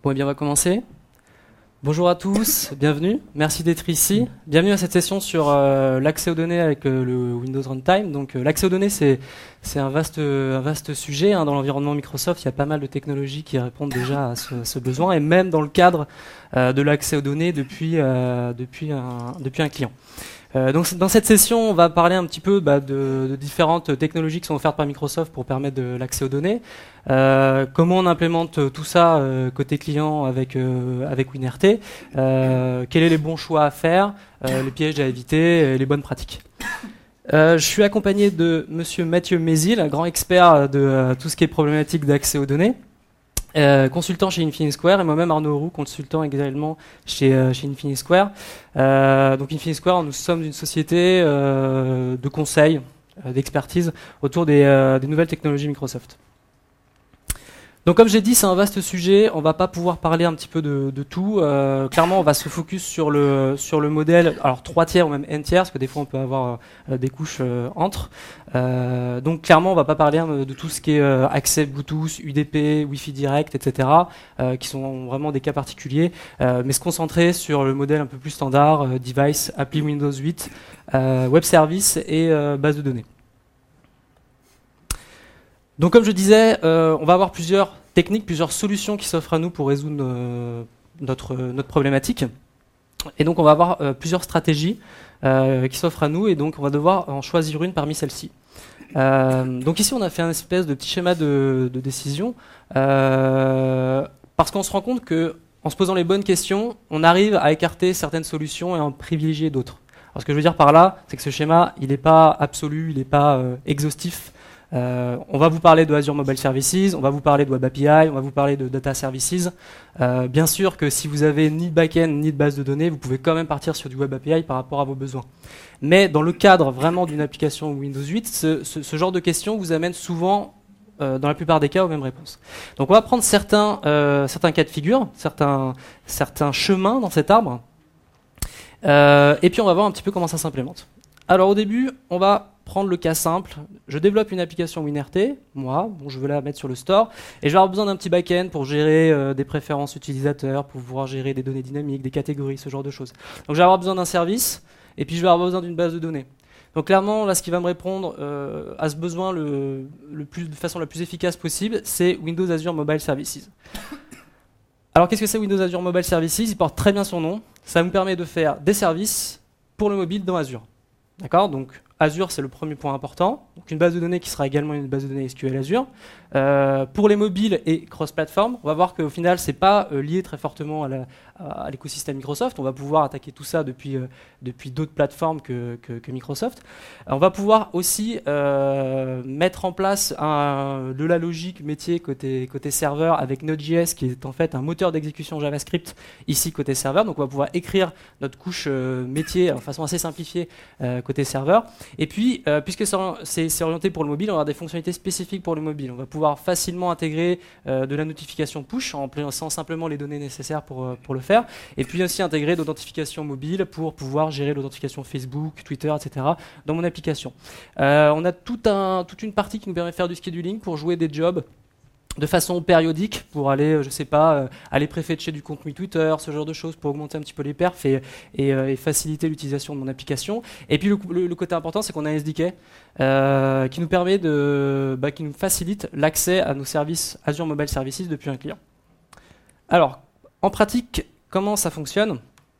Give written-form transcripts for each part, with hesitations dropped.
Bon, eh bien, on va commencer. Bonjour à tous, bienvenue. Merci d'être ici. Bienvenue à cette session sur l'accès aux données avec le Windows Runtime. Donc, l'accès aux données, c'est un vaste sujet. Dans l'environnement Microsoft, il y a pas mal de technologies qui répondent déjà à ce besoin, et même dans le cadre de l'accès aux données depuis un client. Donc dans cette session, on va parler un petit peu de différentes technologies qui sont offertes par Microsoft pour permettre de l'accès aux données. Comment on implémente tout ça côté client avec WinRT. Quels sont les bons choix à faire, les pièges à éviter, les bonnes pratiques. Je suis accompagné de Monsieur Mathieu Mézil, un grand expert de tout ce qui est problématique d'accès aux données. Consultant chez Infinity Square, et moi-même Arnaud Roux, consultant également chez Infinity Square. Donc Infinity Square, nous sommes une société de conseil, d'expertise autour des nouvelles technologies Microsoft. Donc comme j'ai dit, c'est un vaste sujet, on va pas pouvoir parler un petit peu de tout. Clairement, on va se focus sur le modèle, alors 3 tiers ou même n tiers, parce que des fois on peut avoir des couches entre. Donc clairement, on va pas parler de tout ce qui est accès Bluetooth, UDP, Wi-Fi direct, etc., qui sont vraiment des cas particuliers, mais se concentrer sur le modèle un peu plus standard, device, appli Windows 8, web service et base de données. Donc comme je disais, on va avoir plusieurs techniques, plusieurs solutions qui s'offrent à nous pour résoudre notre problématique. Et donc on va avoir plusieurs stratégies qui s'offrent à nous, et donc on va devoir en choisir une parmi celles-ci. Donc ici on a fait un espèce de petit schéma de décision, parce qu'on se rend compte que en se posant les bonnes questions, on arrive à écarter certaines solutions et à en privilégier d'autres. Alors ce que je veux dire par là, c'est que ce schéma, il n'est pas absolu, il n'est pas exhaustif. On va vous parler de Azure Mobile Services, on va vous parler de Web API, on va vous parler de Data Services. Bien sûr que si vous avez ni de back-end ni de base de données, vous pouvez quand même partir sur du Web API par rapport à vos besoins. Mais dans le cadre vraiment d'une application Windows 8, ce genre de questions vous amène souvent, dans la plupart des cas, aux mêmes réponses. Donc on va prendre certains cas de figure, certains chemins dans cet arbre, et puis on va voir un petit peu comment ça s'implémente. Alors au début, on va prendre le cas simple. Je développe une application WinRT, je veux la mettre sur le store, et je vais avoir besoin d'un petit back-end pour gérer des préférences utilisateurs, pour pouvoir gérer des données dynamiques, des catégories, ce genre de choses. Donc je vais avoir besoin d'un service, et puis je vais avoir besoin d'une base de données. Donc clairement, là, ce qui va me répondre à ce besoin de façon la plus efficace possible, c'est Windows Azure Mobile Services. Alors qu'est-ce que c'est Windows Azure Mobile Services? Il porte très bien son nom. Ça nous permet de faire des services pour le mobile dans Azure. D'accord? Donc Azure, c'est le premier point important. Donc une base de données qui sera également une base de données SQL Azure. Pour les mobiles et cross-platform, on va voir qu'au final, c'est pas lié très fortement à l'écosystème Microsoft. On va pouvoir attaquer tout ça depuis d'autres plateformes que Microsoft. On va pouvoir aussi mettre en place de la logique métier côté serveur avec Node.js, qui est en fait un moteur d'exécution JavaScript ici côté serveur. Donc on va pouvoir écrire notre couche métier de façon assez simplifiée côté serveur. Et puis, puisque c'est orienté pour le mobile, on va avoir des fonctionnalités spécifiques pour le mobile. On va pouvoir facilement intégrer de la notification push en plaçant simplement les données nécessaires pour le faire. Et puis aussi intégrer l'authentification mobile pour pouvoir gérer l'authentification Facebook, Twitter, etc. dans mon application. On a toute une partie qui nous permet de faire du scheduling pour jouer des jobs de façon périodique, pour aller, aller préfetcher du contenu Twitter, ce genre de choses, pour augmenter un petit peu les perfs et faciliter l'utilisation de mon application. Et puis le côté important, c'est qu'on a un SDK qui nous permet qui nous facilite l'accès à nos services Azure Mobile Services depuis un client. Alors, en pratique, comment ça fonctionne?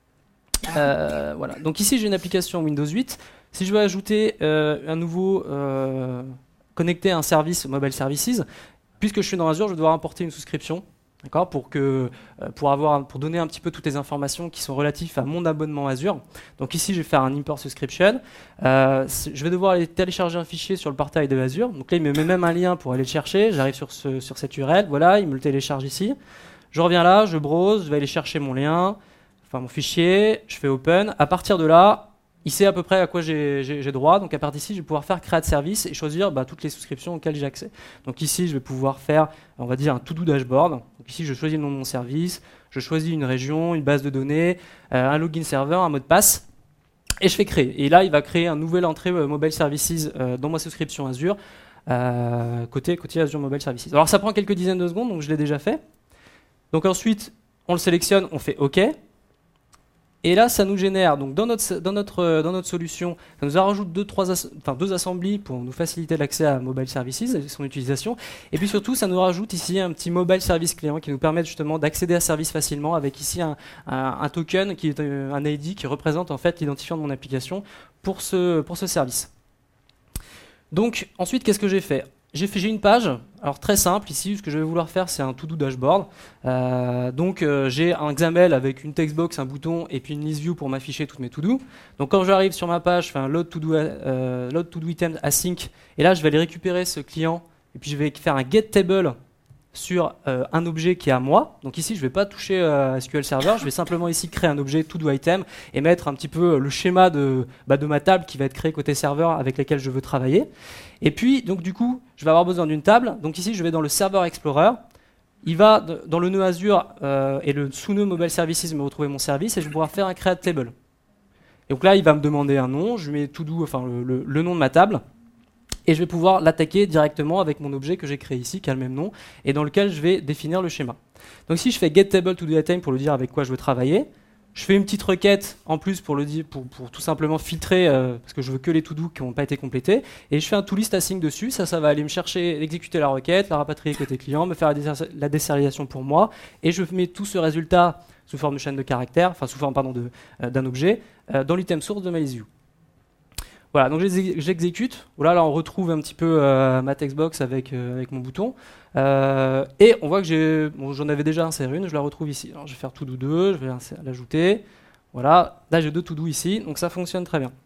Voilà. Donc ici, j'ai une application Windows 8. Si je veux ajouter un nouveau connecté à un service Mobile Services, puisque je suis dans Azure, je vais devoir importer une souscription, d'accord, pour donner un petit peu toutes les informations qui sont relatives à mon abonnement Azure. Donc ici, je vais faire un import subscription. Je vais devoir aller télécharger un fichier sur le portail de Azure. Donc là, il me met même un lien pour aller le chercher. J'arrive sur cette URL. Voilà, il me le télécharge ici. Je reviens là, je browse, je vais aller chercher mon lien, mon fichier. Je fais open. À partir de là, il sait à peu près à quoi j'ai droit. Donc à partir d'ici, je vais pouvoir faire create service et choisir toutes les souscriptions auxquelles j'ai accès. Donc ici, je vais pouvoir faire, on va dire, un to-do dashboard. Donc ici, je choisis le nom de mon service, je choisis une région, une base de données, un login serveur, un mot de passe, et je fais créer. Et là, il va créer un nouvel entrée Mobile Services dans ma souscription côté Azure Mobile Services. Alors ça prend quelques dizaines de secondes, donc je l'ai déjà fait. Donc ensuite, on le sélectionne, on fait OK. Et là, ça nous génère, donc dans notre solution, ça nous rajoute deux assemblies pour nous faciliter l'accès à Mobile Services et son utilisation. Et puis surtout, ça nous rajoute ici un petit Mobile Service Client qui nous permet justement d'accéder à Service facilement avec ici un token qui est un ID qui représente en fait l'identifiant de mon application pour ce service. Donc ensuite, qu'est-ce que j'ai fait ? J'ai une page, alors très simple ici, ce que je vais vouloir faire c'est un to-do dashboard. J'ai un XAML avec une textbox, un bouton et puis une list view pour m'afficher toutes mes to-do. Donc quand j'arrive sur ma page, je fais un load to-do item async et là je vais aller récupérer ce client et puis je vais faire un get table sur un objet qui est à moi. Donc ici je ne vais pas toucher à SQL Server, je vais simplement ici créer un objet to-do item et mettre un petit peu le schéma de ma table qui va être créée côté serveur avec laquelle je veux travailler. Et puis, donc du coup, je vais avoir besoin d'une table. Donc ici, je vais dans le Server Explorer. Il va dans le nœud Azure et le sous-nœud Mobile Services me retrouver mon service et je vais pouvoir faire un create table. Et donc là, il va me demander un nom. Je mets to-do, enfin le nom de ma table. Et je vais pouvoir l'attaquer directement avec mon objet que j'ai créé ici, qui a le même nom, et dans lequel je vais définir le schéma. Donc ici, je fais get table to do item pour le dire avec quoi je veux travailler. Je fais une petite requête en plus pour tout simplement filtrer, parce que je veux que les to-do qui n'ont pas été complétés. Et je fais un toList async dessus. Ça va aller me chercher, exécuter la requête, la rapatrier côté client, me faire la désérialisation pour moi. Et je mets tout ce résultat sous forme de chaîne de caractères, enfin sous forme d'un objet, dans l'item source de ma list view. Voilà, donc j'exécute. Voilà, là on retrouve un petit peu ma textbox avec mon bouton. Et on voit que j'en avais déjà inséré une, je la retrouve ici. Alors je vais faire to-do 2, je vais l'ajouter. Voilà, là j'ai deux to-do ici, donc ça fonctionne très bien.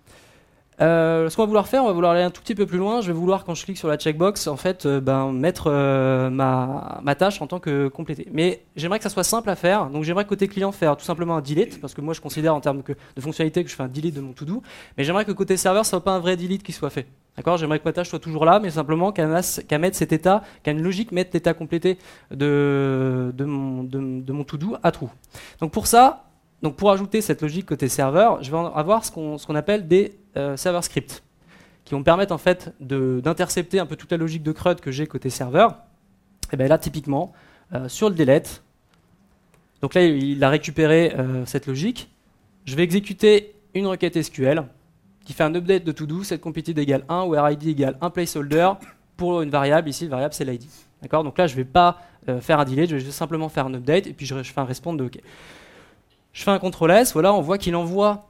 Ce qu'on va vouloir faire, on va vouloir aller un tout petit peu plus loin. Je vais vouloir, quand je clique sur la checkbox, en fait, mettre ma tâche en tant que complétée. Mais j'aimerais que ça soit simple à faire. Donc j'aimerais côté client faire tout simplement un delete, parce que moi je considère en termes de fonctionnalité que je fais un delete de mon to-do. Mais j'aimerais que côté serveur, ce soit pas un vrai delete qui soit fait. D'accord ? J'aimerais que ma tâche soit toujours là, mais simplement qu'elle mette cet état, qu'elle a une logique mette l'état complété de mon to-do à true. Donc pour ça. Donc pour ajouter cette logique côté serveur, je vais avoir ce qu'on appelle des server scripts qui vont me permettre en fait d'intercepter un peu toute la logique de CRUD que j'ai côté serveur. Et bien là typiquement sur le delete, donc là il a récupéré cette logique. Je vais exécuter une requête SQL qui fait un update de to-do, set completed égale 1, where id égale un placeholder pour une variable. Ici la variable c'est l'id. D'accord ? Donc là je ne vais pas faire un delete, je vais juste simplement faire un update et puis je fais un response de OK. Je fais un CTRL S, voilà, on voit qu'il envoie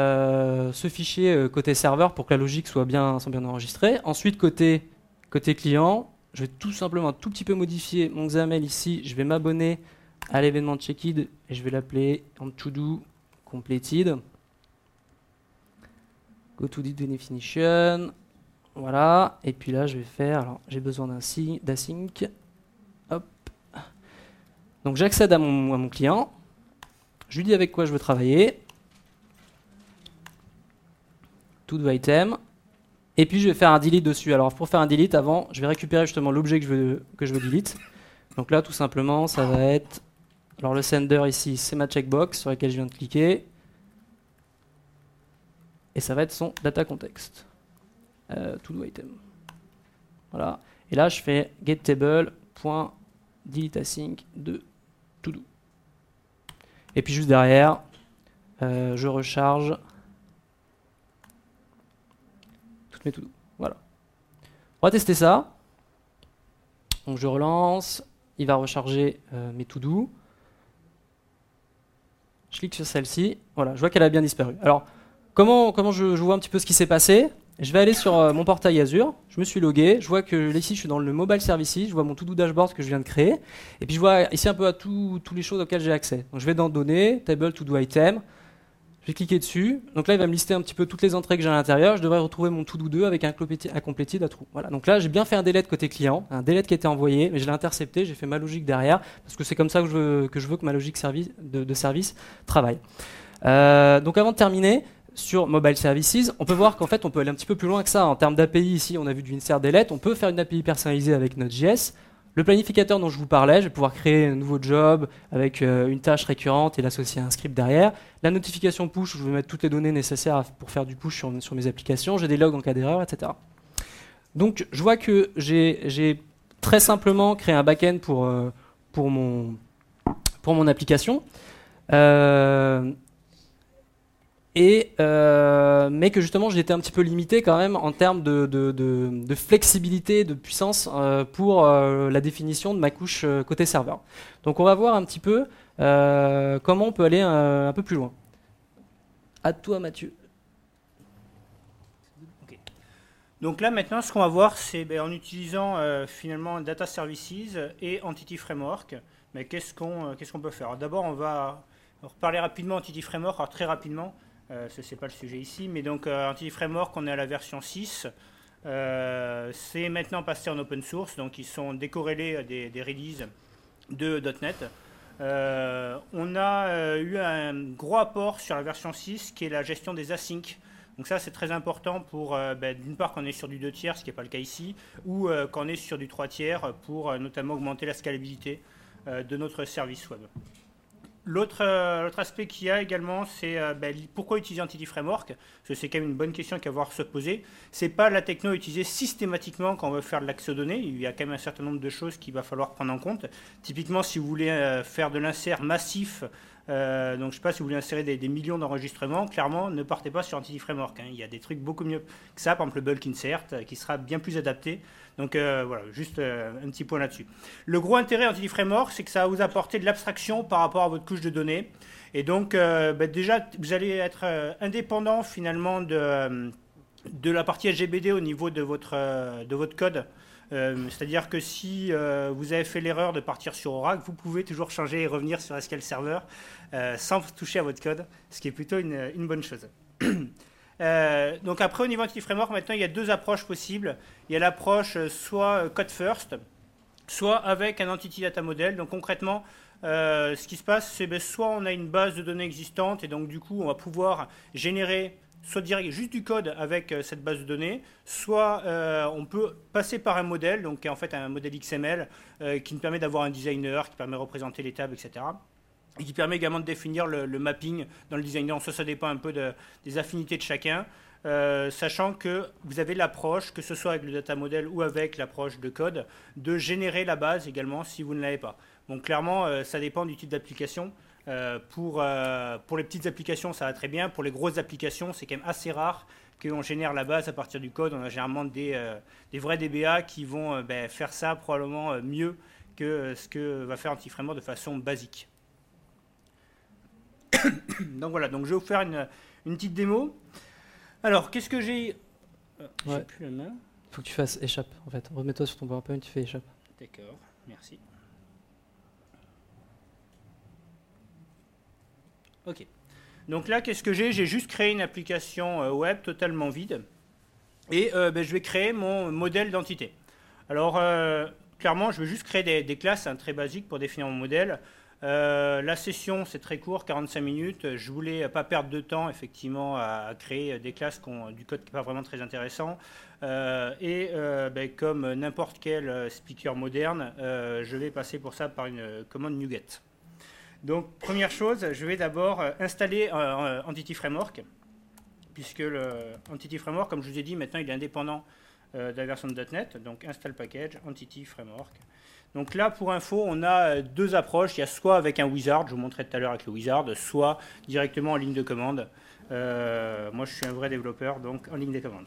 ce fichier côté serveur pour que la logique soit bien enregistrée. Ensuite, côté client, je vais tout simplement un tout petit peu modifier mon XAML ici. Je vais m'abonner à l'événement checked et je vais l'appeler en to-do completed. Go to definition. Voilà. Et puis là, je vais faire. Alors, j'ai besoin d'async. Hop. Donc, j'accède à mon client. Je lui dis avec quoi je veux travailler. To-do item. Et puis je vais faire un delete dessus. Alors pour faire un delete, avant, je vais récupérer justement l'objet que je veux delete. Donc là, tout simplement, ça va être. Alors le sender ici, c'est ma checkbox sur laquelle je viens de cliquer. Et ça va être son data context. To-do item. Voilà. Et là, je fais getTable.delete async de to-do. Et puis juste derrière, je recharge toutes mes to-do. Voilà. On va tester ça. Donc je relance, il va recharger mes to-do. Je clique sur celle-ci. Voilà, je vois qu'elle a bien disparu. Alors, comment je vois un petit peu ce qui s'est passé ? Je vais aller sur mon portail Azure, je me suis logué, je vois que ici je suis dans le Mobile Services, je vois mon to-do dashboard que je viens de créer, et puis je vois ici un peu à toutes les choses auxquelles j'ai accès. Donc je vais dans Données, Table, To-do Item, je vais cliquer dessus, donc là il va me lister un petit peu toutes les entrées que j'ai à l'intérieur, je devrais retrouver mon to-do 2 avec un completed à true. Voilà, donc là j'ai bien fait un delete côté client, un delete qui a été envoyé, mais je l'ai intercepté, j'ai fait ma logique derrière, parce que c'est comme ça que je veux que ma logique de service travaille. Donc avant de terminer, sur Mobile Services, on peut voir qu'en fait on peut aller un petit peu plus loin que ça. En termes d'API, ici on a vu du insert delete, on peut faire une API personnalisée avec Node.js. Le planificateur dont je vous parlais, je vais pouvoir créer un nouveau job avec une tâche récurrente et l'associer à un script derrière. La notification push, où je vais mettre toutes les données nécessaires pour faire du push sur mes applications. J'ai des logs en cas d'erreur, etc. Donc je vois que j'ai très simplement créé un backend pour pour mon application. Mais que justement j'étais un petit peu limité quand même en termes de flexibilité, de puissance pour la définition de ma couche côté serveur. Donc on va voir un petit peu comment on peut aller un peu plus loin. À toi Mathieu. Okay. Donc là maintenant ce qu'on va voir c'est en utilisant finalement Data Services et Entity Framework, mais qu'est-ce qu'on peut faire? D'abord on va reparler rapidement Entity Framework, alors très rapidement. Ce n'est pas le sujet ici, mais donc Entity Framework, on est à la version 6. C'est maintenant passé en open source, donc ils sont décorrélés des releases de .NET. On a eu un gros apport sur la version 6 qui est la gestion des asyncs. Donc ça c'est très important pour d'une part quand on est sur du 2 tiers, ce qui n'est pas le cas ici, ou quand on est sur du 3 tiers pour notamment augmenter la scalabilité de notre service web. L'autre aspect qu'il y a également, c'est pourquoi utiliser Entity Framework? Parce que c'est quand même une bonne question qu'à avoir se poser. Ce n'est pas la techno utilisée systématiquement quand on veut faire de l'accès aux données. Il y a quand même un certain nombre de choses qu'il va falloir prendre en compte. Typiquement, si vous voulez faire de l'insert massif, donc je ne sais pas si vous voulez insérer des millions d'enregistrements, clairement, ne partez pas sur Entity Framework. Il y a des trucs beaucoup mieux que ça, par exemple le bulk insert, qui sera bien plus adapté. Donc voilà, juste un petit point là-dessus. Le gros intérêt Entity Framework, c'est que ça va vous apporter de l'abstraction par rapport à votre couche de données. Et donc déjà, vous allez être indépendant finalement de la partie LGBD au niveau de votre code. C'est-à-dire que si vous avez fait l'erreur de partir sur Oracle, vous pouvez toujours changer et revenir sur SQL Server sans toucher à votre code, ce qui est plutôt une bonne chose. Donc après, au niveau Entity Framework, maintenant, il y a deux approches possibles. Il y a l'approche soit code first, soit avec un Entity Data Model. Donc concrètement, ce qui se passe, c'est soit on a une base de données existante, et donc du coup, on va pouvoir générer soit direct, juste du code avec cette base de données, soit on peut passer par un modèle, donc en fait un modèle XML qui nous permet d'avoir un designer, qui permet de représenter les tables, etc. Et qui permet également de définir le mapping dans le designer. Ça dépend un peu des affinités de chacun, sachant que vous avez l'approche, que ce soit avec le data model ou avec l'approche de code, de générer la base également si vous ne l'avez pas. Donc clairement, ça dépend du type d'application. Pour les petites applications, ça va très bien. Pour les grosses applications, c'est quand même assez rare qu'on génère la base à partir du code. On a généralement des vrais DBA qui vont faire ça probablement mieux que ce que va faire Entity Framework de façon basique. Donc voilà, donc je vais vous faire une petite démo. Alors, qu'est-ce que j'ai J'ai plus la main. Il faut que tu fasses échappe, en fait. Remets-toi sur ton PowerPoint, tu fais échappe. D'accord, merci. Ok. Donc là, qu'est-ce que j'ai? J'ai juste créé une application web totalement vide. Et je vais créer mon modèle d'entité. Alors, clairement, je vais juste créer des classes très basiques pour définir mon modèle. La session, c'est très court, 45 minutes. Je voulais pas perdre de temps, effectivement, à créer des classes du code qui n'est pas vraiment très intéressant. Comme n'importe quel speaker moderne, je vais passer pour ça par une commande NuGet. Donc, première chose, je vais d'abord installer Entity Framework, puisque le Entity Framework, comme je vous ai dit, maintenant, il est indépendant de la version de .NET. Donc, install package, Entity Framework. Donc là, pour info, on a deux approches. Il y a soit avec un wizard, je vous montrais tout à l'heure avec le wizard, soit directement en ligne de commande. Moi, je suis un vrai développeur, donc en ligne de commande.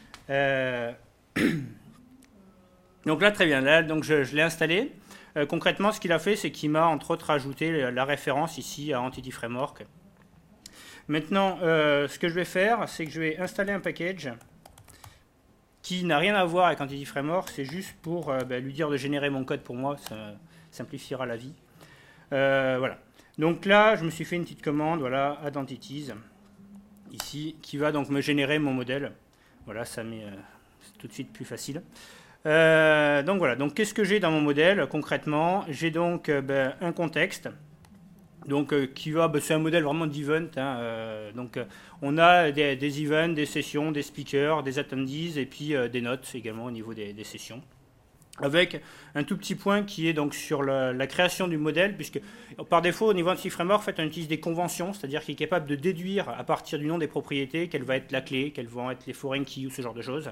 Donc là, très bien. Là, donc je l'ai installé. Concrètement, ce qu'il a fait, c'est qu'il m'a, entre autres, ajouté la référence ici à Entity Framework. Maintenant, ce que je vais faire, c'est que je vais installer un package qui n'a rien à voir avec Entity Framework, c'est juste pour lui dire de générer mon code pour moi, ça simplifiera la vie. Voilà. Donc là, je me suis fait une petite commande, voilà, add entities, ici, qui va donc me générer mon modèle. Voilà, ça met tout de suite plus facile. Donc voilà, donc qu'est-ce que j'ai dans mon modèle concrètement? J'ai donc un contexte. Donc, c'est un modèle vraiment d'event. Donc, on a des events, des sessions, des speakers, des attendees et puis des notes également au niveau des sessions. Avec un tout petit point qui est donc sur la création du modèle, puisque par défaut, au niveau Entity Framework, en fait, on utilise des conventions, c'est-à-dire qu'il est capable de déduire à partir du nom des propriétés quelle va être la clé, quelles vont être les foreign keys ou ce genre de choses.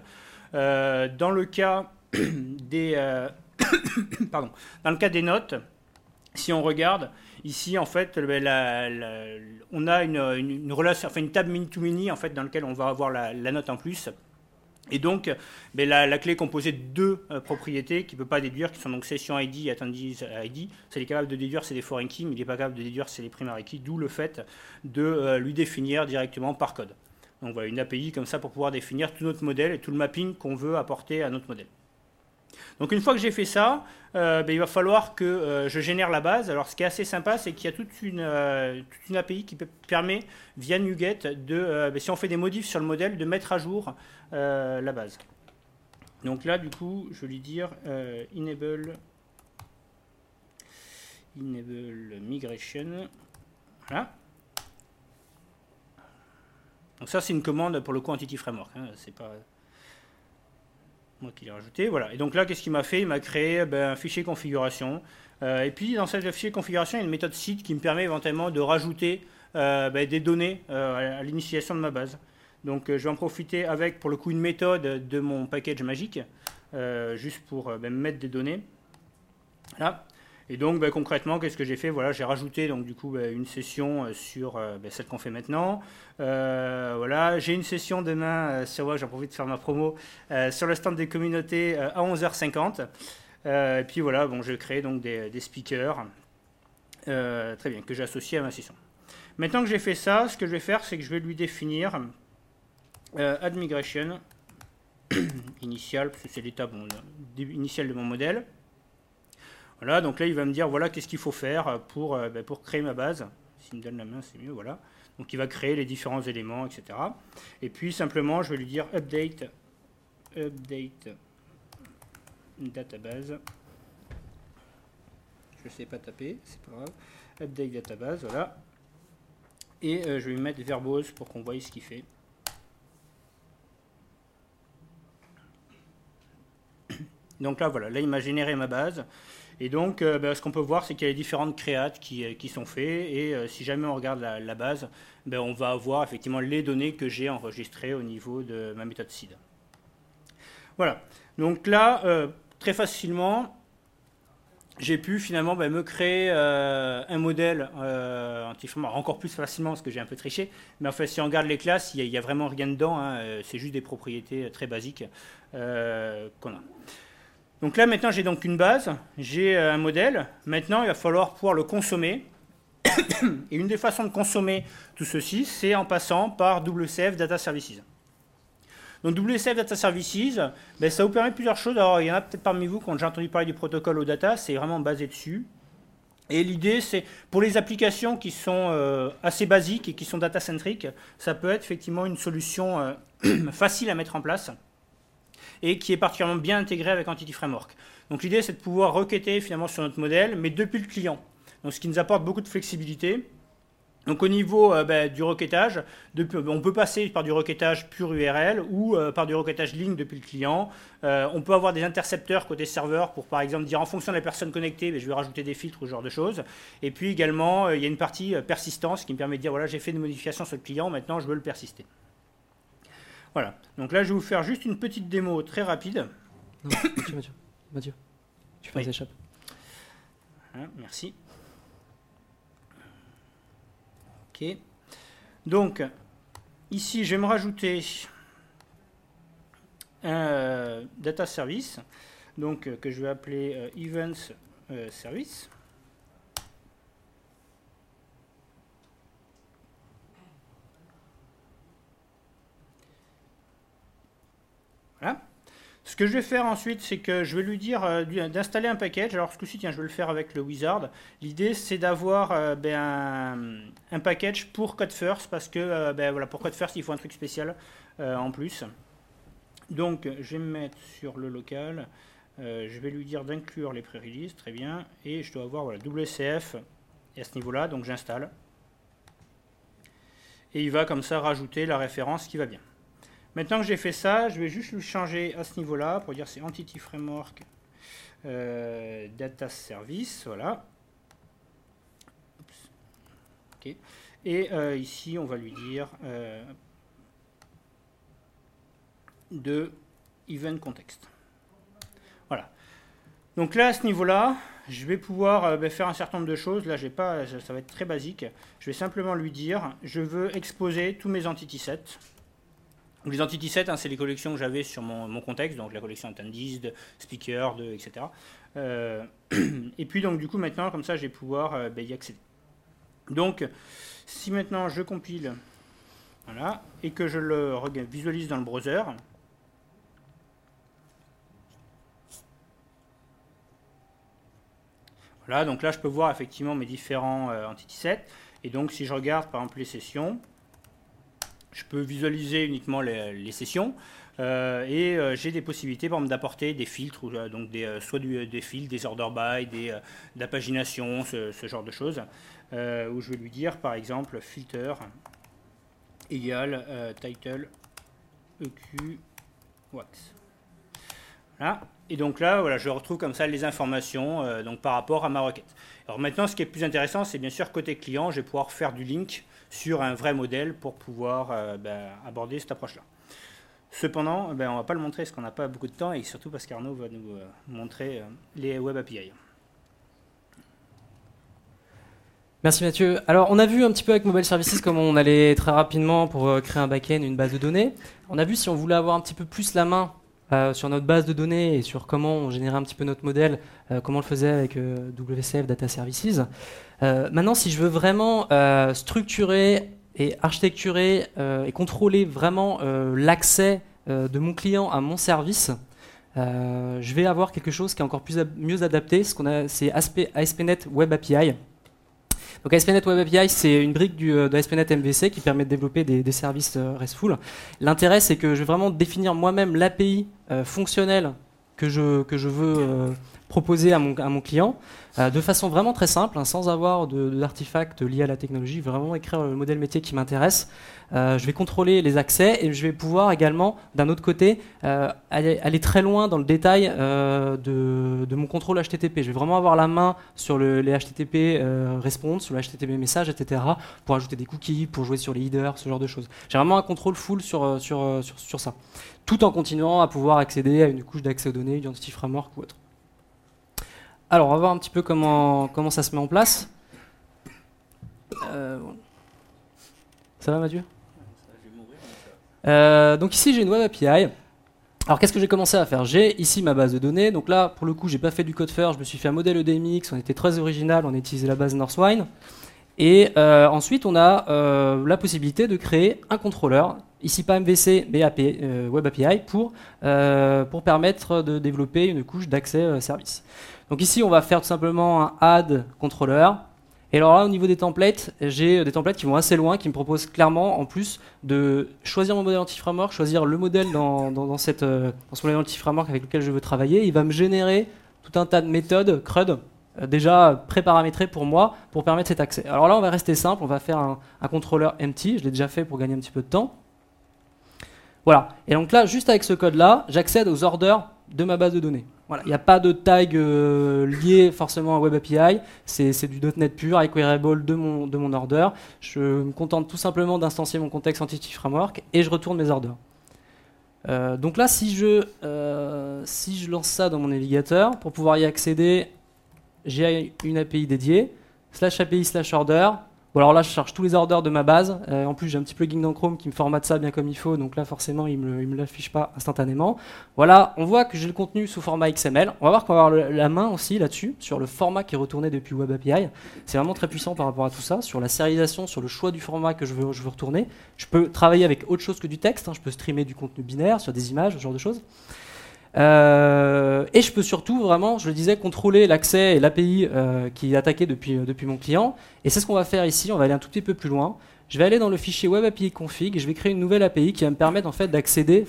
Dans le cas des, dans le cas des notes, si on regarde, ici, en fait, on a une relation, enfin une table mini-to-mini, en fait, dans laquelle on va avoir la note en plus. Et donc, la clé est composée de deux propriétés qu'il ne peut pas déduire, qui sont donc session ID et attendees ID. C'est capable de déduire, c'est des foreign keys, mais il n'est pas capable de déduire, c'est les primary keys, d'où le fait de lui définir directement par code. Donc voilà, une API comme ça pour pouvoir définir tout notre modèle et tout le mapping qu'on veut apporter à notre modèle. Donc une fois que j'ai fait ça, il va falloir que je génère la base. Alors ce qui est assez sympa, c'est qu'il y a toute une API qui permet, via NuGet, si on fait des modifs sur le modèle, de mettre à jour la base. Donc là, du coup, je vais lui dire enable migration. Voilà. Donc ça, c'est une commande pour le coup Entity Framework. Hein, c'est pas moi qui l'ai rajouté. Voilà. Et donc là, qu'est-ce qu'il m'a fait? Il m'a créé un fichier configuration. Et puis, dans ce fichier configuration, il y a une méthode seed qui me permet éventuellement de rajouter des données à l'initialisation de ma base. Donc, je vais en profiter avec, pour le coup, une méthode de mon package magique, juste pour mettre des données. Là. Et donc, concrètement, qu'est-ce que j'ai fait? Voilà, j'ai rajouté donc du coup une session sur celle qu'on fait maintenant. Voilà, j'ai une session demain sur moi, j'en profite de faire ma promo sur le stand des communautés à 11h50. Et puis voilà, bon, je crée donc des speakers, très bien, que j'ai associés à ma session. Maintenant que j'ai fait ça, ce que je vais faire, c'est que je vais lui définir add migration initial, parce que c'est l'étape initiale de mon modèle. Voilà, donc là, il va me dire, voilà, qu'est-ce qu'il faut faire pour créer ma base. S'il me donne la main, c'est mieux, voilà. Donc, il va créer les différents éléments, etc. Et puis, simplement, je vais lui dire update database. Je ne sais pas taper, c'est pas grave. Update database, voilà. Et je vais lui mettre verbose pour qu'on voie ce qu'il fait. Donc là, voilà, là, il m'a généré ma base. Et donc, ce qu'on peut voir, c'est qu'il y a les différentes créates qui sont faites. Et si jamais on regarde la base, on va avoir effectivement les données que j'ai enregistrées au niveau de ma méthode seed. Voilà. Donc là, très facilement, j'ai pu finalement me créer un modèle encore plus facilement parce que j'ai un peu triché. Mais en fait, si on regarde les classes, il n'y a vraiment rien dedans. Hein, c'est juste des propriétés très basiques qu'on a. Donc là, maintenant, j'ai donc une base, j'ai un modèle. Maintenant, il va falloir pouvoir le consommer. Et une des façons de consommer tout ceci, c'est en passant par WCF Data Services. Donc WCF Data Services, ça vous permet plusieurs choses. Alors, il y en a peut-être parmi vous qui ont déjà entendu parler du protocole OData, c'est vraiment basé dessus. Et l'idée, c'est pour les applications qui sont assez basiques et qui sont data-centric, ça peut être effectivement une solution facile à mettre en place et qui est particulièrement bien intégré avec Entity Framework. Donc l'idée, c'est de pouvoir requêter finalement sur notre modèle, mais depuis le client. Donc ce qui nous apporte beaucoup de flexibilité. Donc au niveau du requêtage, on peut passer par du requêtage pur URL ou par du requêtage ligne depuis le client. On peut avoir des intercepteurs côté serveur pour par exemple dire en fonction de la personne connectée, je vais rajouter des filtres ou ce genre de choses. Et puis également, il y a une partie persistance qui me permet de dire voilà, j'ai fait une modification sur le client, maintenant je veux le persister. Voilà, donc là je vais vous faire juste une petite démo très rapide. Non, Mathieu, tu fais les échappes. Voilà, merci. Ok, donc ici je vais me rajouter un data service donc, que je vais appeler events service. Voilà. Ce que je vais faire ensuite, c'est que je vais lui dire d'installer un package. Alors ce coup-ci, tiens, je vais le faire avec le wizard. L'idée, c'est d'avoir un package pour CodeFirst, parce que voilà, pour CodeFirst, il faut un truc spécial en plus. Donc, je vais me mettre sur le local. Je vais lui dire d'inclure les pré-release, très bien. Et je dois avoir voilà, WCF à ce niveau-là, donc j'installe. Et il va comme ça rajouter la référence qui va bien. Maintenant que j'ai fait ça, je vais juste le changer à ce niveau-là pour dire c'est Entity Framework Data Service, voilà. Oups. Okay. Et ici, on va lui dire de Event Context. Voilà. Donc là, à ce niveau-là, je vais pouvoir faire un certain nombre de choses. Là, j'ai pas, ça va être très basique. Je vais simplement lui dire, je veux exposer tous mes entity sets. Donc, les entity sets, c'est les collections que j'avais sur mon contexte, donc la collection attendees, de speaker, etc. Et puis donc du coup maintenant, comme ça, je vais pouvoir y accéder. Donc, si maintenant je compile, voilà, et que je le visualise dans le browser. Voilà, donc là, je peux voir effectivement mes différents entity sets. Et donc, si je regarde par exemple les sessions, je peux visualiser uniquement les sessions. J'ai des possibilités, par exemple, d'apporter des filtres, donc soit des filtres, des order by, de la pagination, ce genre de choses. Où je vais lui dire, par exemple, filter égale title EQ wax. Voilà. Et donc là, voilà, je retrouve comme ça les informations donc par rapport à ma requête. Alors maintenant, ce qui est plus intéressant, c'est bien sûr côté client, je vais pouvoir faire du link sur un vrai modèle pour pouvoir aborder cette approche-là. Cependant, on ne va pas le montrer parce qu'on n'a pas beaucoup de temps et surtout parce qu'Arnaud va nous montrer les Web API. Merci Mathieu. Alors on a vu un petit peu avec Mobile Services comment on allait très rapidement pour créer un back-end, une base de données. On a vu si on voulait avoir un petit peu plus la main sur notre base de données et sur comment on générait un petit peu notre modèle, comment on le faisait avec WCF Data Services. Maintenant, si je veux vraiment structurer et architecturer et contrôler vraiment l'accès de mon client à mon service, je vais avoir quelque chose qui est encore mieux adapté. C'est ASP.NET Web API. Donc ASP.NET Web API, c'est une brique de ASP.NET MVC qui permet de développer des services RESTful. L'intérêt, c'est que je vais vraiment définir moi-même l'API fonctionnelle que je veux proposer à mon client de façon vraiment très simple, sans avoir d'artefacts liés à la technologie. Je vais vraiment écrire le modèle métier qui m'intéresse. Je vais contrôler les accès et je vais pouvoir également, d'un autre côté, aller très loin dans le détail de mon contrôle HTTP. Je vais vraiment avoir la main sur les HTTP response, sur le HTTP message, etc. pour ajouter des cookies, pour jouer sur les headers, ce genre de choses. J'ai vraiment un contrôle full sur ça, tout en continuant à pouvoir accéder à une couche d'accès aux données, Identity Framework ou autre. Alors, on va voir un petit peu comment ça se met en place. Ça va, Mathieu ? Donc ici, j'ai une Web API. Alors, qu'est-ce que j'ai commencé à faire? J'ai ici ma base de données. Donc là, pour le coup, j'ai pas fait du code first. Je me suis fait un modèle EDMX. On était très original. On a utilisé la base Northwine. Et ensuite, on a la possibilité de créer un contrôleur. Ici, pas MVC, mais Web API pour permettre de développer une couche d'accès service. Donc ici, on va faire tout simplement un add contrôleur. Et alors là, au niveau des templates, j'ai des templates qui vont assez loin, qui me proposent clairement, en plus, de choisir mon modèle anti-framework, choisir le modèle dans ce modèle anti-framework avec lequel je veux travailler. Il va me générer tout un tas de méthodes CRUD, déjà pré-paramétrées pour moi, pour permettre cet accès. Alors là, on va rester simple, on va faire un contrôleur empty. Je l'ai déjà fait pour gagner un petit peu de temps. Voilà. Et donc là, juste avec ce code-là, j'accède aux orders de ma base de données. Voilà. Il n'y a pas de tag lié forcément à Web API, c'est du .NET pur, avec queryable de mon order. Je me contente tout simplement d'instancier mon contexte Entity Framework et je retourne mes orders. Donc là, si je lance ça dans mon navigateur, pour pouvoir y accéder, j'ai une API dédiée, /API/order. Bon, alors là, je charge tous les orders de ma base. En plus, j'ai un petit plugin dans Chrome qui me formate ça bien comme il faut. Donc là, forcément, il me l'affiche pas instantanément. Voilà, on voit que j'ai le contenu sous format XML. On va voir qu'on va avoir la main aussi là-dessus, sur le format qui est retourné depuis Web API. C'est vraiment très puissant par rapport à tout ça, sur la sérialisation, sur le choix du format que je veux retourner. Je peux travailler avec autre chose que du texte. Je peux streamer du contenu binaire sur des images, ce genre de choses. Et je peux surtout vraiment, je le disais, contrôler l'accès et l'API qui est attaqué depuis mon client. Et c'est ce qu'on va faire ici. On va aller un tout petit peu plus loin. Je vais aller dans le fichier Web API config et je vais créer une nouvelle API qui va me permettre en fait d'accéder,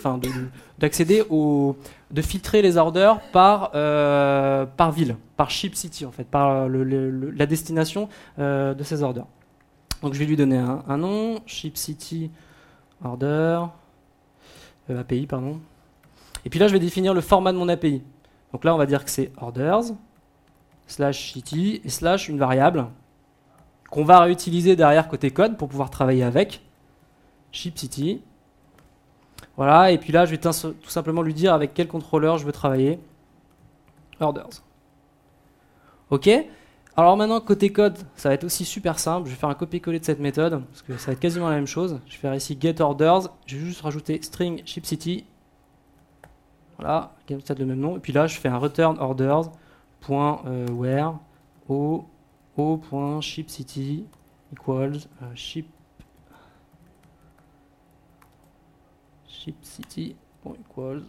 de filtrer les orders par ville, par ship city en fait, par la destination de ces orders. Donc je vais lui donner un nom, ship city order API pardon. Et puis là, je vais définir le format de mon API. Donc là, on va dire que c'est orders, /city, et / une variable qu'on va réutiliser derrière côté code pour pouvoir travailler avec, shipCity. Voilà, et puis là, je vais tout simplement lui dire avec quel contrôleur je veux travailler, orders. Ok. Alors maintenant, côté code, ça va être aussi super simple. Je vais faire un copier-coller de cette méthode, parce que ça va être quasiment la même chose. Je vais faire ici getOrders. Je vais juste rajouter string shipCity. Voilà, ça a le même nom. Et puis là, je fais un return orders.where o.shipCity equals shipCity equals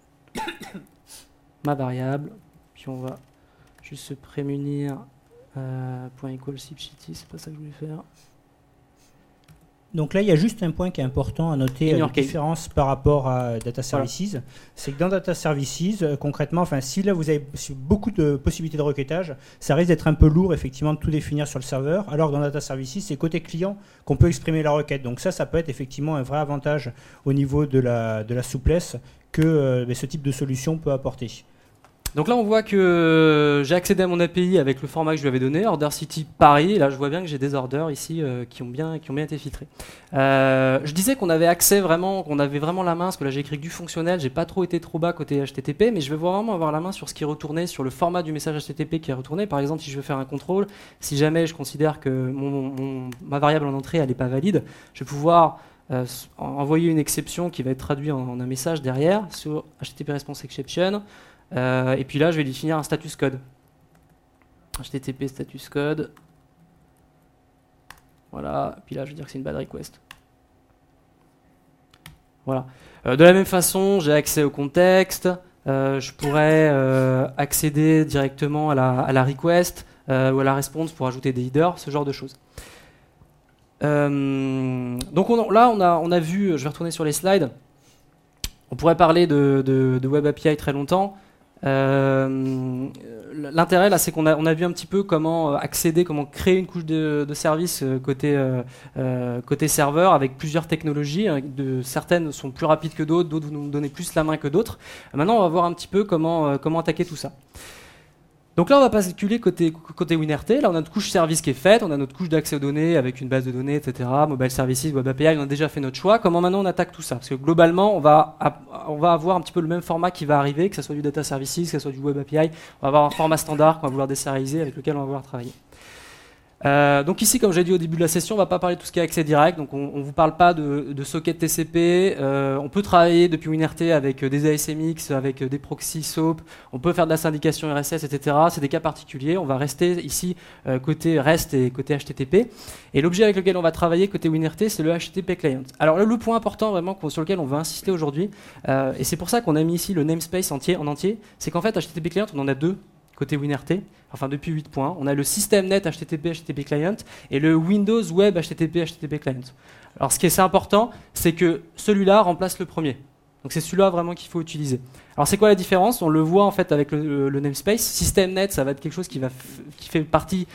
ma variable. Puis on va juste se prémunir .equal shipCity, c'est pas ça que je voulais faire. Donc là, il y a juste un point qui est important à noter, la différence par rapport à Data Services. Voilà. C'est que dans Data Services, concrètement, si là vous avez beaucoup de possibilités de requêtage, ça risque d'être un peu lourd effectivement de tout définir sur le serveur, alors que dans Data Services, c'est côté client qu'on peut exprimer la requête. Donc ça peut être effectivement un vrai avantage au niveau de la souplesse que ce type de solution peut apporter. Donc là, on voit que j'ai accédé à mon API avec le format que je lui avais donné, Order City Paris. Et là, je vois bien que j'ai des orders ici qui ont bien été filtrés. Je disais qu'on avait accès vraiment, qu'on avait vraiment la main, parce que là, j'ai écrit que du fonctionnel. J'ai pas trop été trop bas côté HTTP, mais je vais vraiment avoir la main sur ce qui est retourné, sur le format du message HTTP qui est retourné. Par exemple, si je veux faire un contrôle, si jamais je considère que ma variable en entrée, elle n'est pas valide, je vais pouvoir envoyer une exception qui va être traduite en un message derrière sur HTTP Response Exception. Et puis là, je vais définir un status code. HTTP status code. Voilà. Et puis là, je vais dire que c'est une bad request. Voilà. De la même façon, j'ai accès au contexte. Je pourrais accéder directement à la request ou à la response pour ajouter des headers, ce genre de choses. Donc là, on a vu, je vais retourner sur les slides. On pourrait parler de Web API très longtemps. L'intérêt là, c'est qu'on a vu un petit peu comment accéder, comment créer une couche de service côté serveur avec plusieurs technologies. Certaines sont plus rapides que d'autres, d'autres vous nous donnez plus la main que d'autres. Maintenant, on va voir un petit peu comment attaquer tout ça. Donc là, on va basculer côté WinRT. Là, on a notre couche service qui est faite, on a notre couche d'accès aux données avec une base de données, etc. Mobile Services, Web API, on a déjà fait notre choix. Comment maintenant on attaque tout ça? Parce que globalement, on va avoir un petit peu le même format qui va arriver, que ce soit du Data Services, que ce soit du Web API. On va avoir un format standard qu'on va vouloir désérialiser, avec lequel on va vouloir travailler. Donc ici, comme j'ai dit au début de la session, on va pas parler de tout ce qui est accès direct, donc on vous parle pas de socket TCP. On peut travailler depuis WinRT avec des ASMX, avec des proxys SOAP, on peut faire de la syndication RSS, etc. C'est des cas particuliers. On va rester ici côté REST et côté HTTP. Et l'objet avec lequel on va travailler côté WinRT, c'est le HTTP client. Alors le point important vraiment sur lequel on va insister aujourd'hui, et c'est pour ça qu'on a mis ici le namespace en entier, c'est qu'en fait HTTP client, on en a deux. Côté WinRT, enfin depuis 8 points, on a le systemnet HTTP HTTP client et le Windows Web HTTP HTTP client. Alors ce qui est assez important, c'est que celui-là remplace le premier. Donc c'est celui-là vraiment qu'il faut utiliser. Alors c'est quoi la différence? On le voit en fait avec le namespace. Systemnet, ça va être quelque chose qui fait partie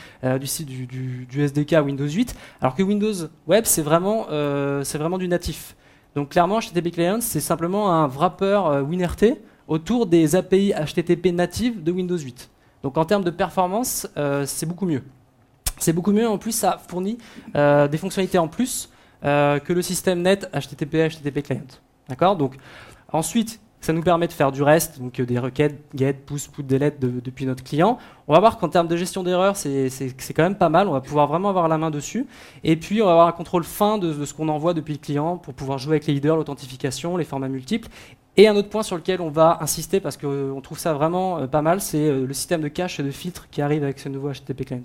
du SDK Windows 8, alors que Windows Web, c'est vraiment du natif. Donc clairement, HTTP client, c'est simplement un wrapper WinRT autour des API HTTP natives de Windows 8. Donc en termes de performance, c'est beaucoup mieux. C'est beaucoup mieux, en plus ça fournit des fonctionnalités en plus que le système net HTTP client. D'accord? Donc ensuite, ça nous permet de faire du REST, donc des requêtes get, push, put, delete depuis notre client. On va voir qu'en termes de gestion d'erreurs, c'est quand même pas mal. On va pouvoir vraiment avoir la main dessus. Et puis on va avoir un contrôle fin de ce qu'on envoie depuis le client pour pouvoir jouer avec les headers, l'authentification, les formats multiples. Et un autre point sur lequel on va insister, parce qu'on trouve ça vraiment pas mal, c'est le système de cache et de filtre qui arrive avec ce nouveau HTTP client.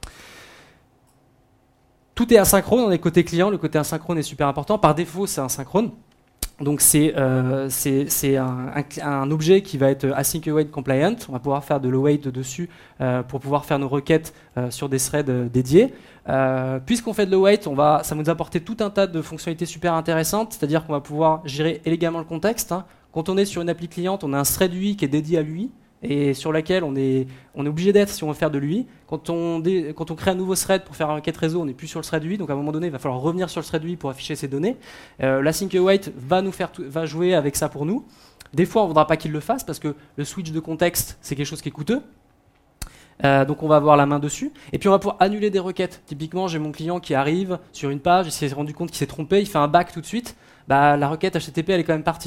Tout est asynchrone, on est côté client, le côté asynchrone est super important. Par défaut, c'est asynchrone. Donc c'est un objet qui va être async await compliant. On va pouvoir faire de l'await dessus pour pouvoir faire nos requêtes sur des threads dédiés. Puisqu'on fait de l'await, ça va nous apporter tout un tas de fonctionnalités super intéressantes, c'est-à-dire qu'on va pouvoir gérer élégamment le contexte. Quand on est sur une appli cliente, on a un thread UI qui est dédié à lui et sur laquelle on est obligé d'être si on veut faire de l'UI. Quand on crée un nouveau thread pour faire une requête réseau, on n'est plus sur le thread UI, donc à un moment donné, il va falloir revenir sur le thread UI pour afficher ces données. L'async await va jouer avec ça pour nous. Des fois, on ne voudra pas qu'il le fasse parce que le switch de contexte, c'est quelque chose qui est coûteux. Donc on va avoir la main dessus. Et puis on va pouvoir annuler des requêtes. Typiquement, j'ai mon client qui arrive sur une page, il s'est rendu compte qu'il s'est trompé, il fait un back tout de suite. La requête HTTP, elle est quand même partie.